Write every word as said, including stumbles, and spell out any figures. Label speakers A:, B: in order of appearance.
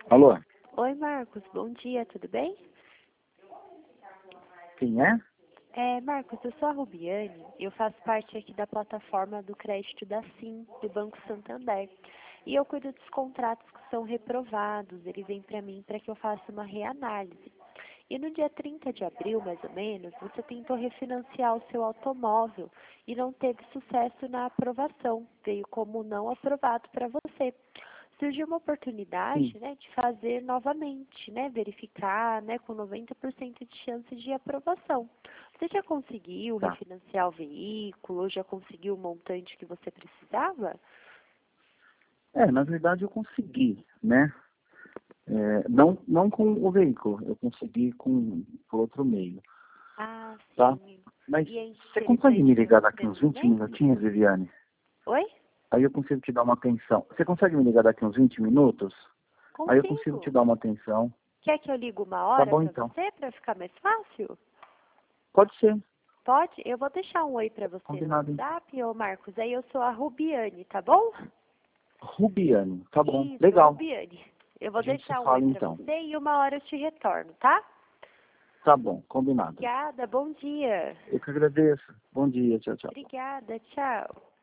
A: Alô?
B: Oi, Marcos. Bom dia, tudo bem?
A: Quem é?
B: É, Marcos, eu sou a Rubiane e eu faço parte aqui da plataforma do crédito da Sim, do Banco Santander. E eu cuido dos contratos que são reprovados, ele vem para mim para que eu faça uma reanálise. E no dia trinta de abril, mais ou menos, você tentou refinanciar o seu automóvel e não teve sucesso na aprovação, veio como não aprovado para você. Surgiu uma
A: Sim.
B: oportunidade, né, de fazer novamente, né, verificar, né, com noventa por cento de chance de aprovação. Você já conseguiu
A: Tá.
B: refinanciar o veículo? Já conseguiu o montante que você precisava?
A: É, na verdade eu consegui, né? É, não, não com o veículo, eu consegui com por outro meio,
B: Ah,
A: tá?
B: sim.
A: Mas
B: E é
A: você consegue me
B: interessante
A: ligar
B: nesse
A: daqui uns
B: primeiro
A: vinte
B: momento?
A: minutinhos, Viviane?
B: Oi?
A: Aí eu consigo te dar uma atenção. Você consegue me ligar daqui uns vinte minutos? Aí eu consigo te
B: Consigo.
A: dar uma atenção.
B: Quer que eu ligue uma
A: Tá
B: hora
A: bom
B: para
A: então.
B: você, para ficar mais fácil?
A: Pode ser.
B: Pode? Eu vou deixar um oi para você no
A: Combinado então.
B: WhatsApp, ô Marcos. Aí eu sou a Rubiane, tá bom?
A: Rubiane, tá bom.
B: Isso,
A: Legal.
B: Rubiane. Eu
A: A
B: vou
A: gente se
B: deixar um oi
A: fala
B: para
A: então.
B: você e uma hora eu te retorno, tá?
A: Tá bom, combinado.
B: Obrigada, bom dia.
A: Eu que agradeço. Bom dia, tchau, tchau.
B: Obrigada, tchau.